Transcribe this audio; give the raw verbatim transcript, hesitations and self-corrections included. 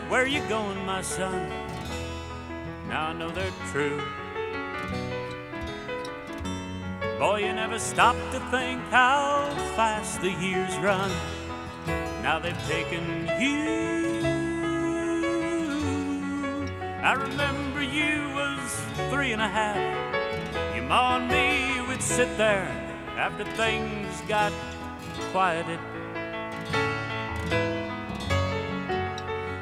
where you going, my son? Now I know they're true. Boy, you never stop to think how fast the years run. Now they've taken you. I remember you was three and a half. Your ma and me would sit there after things got quieted.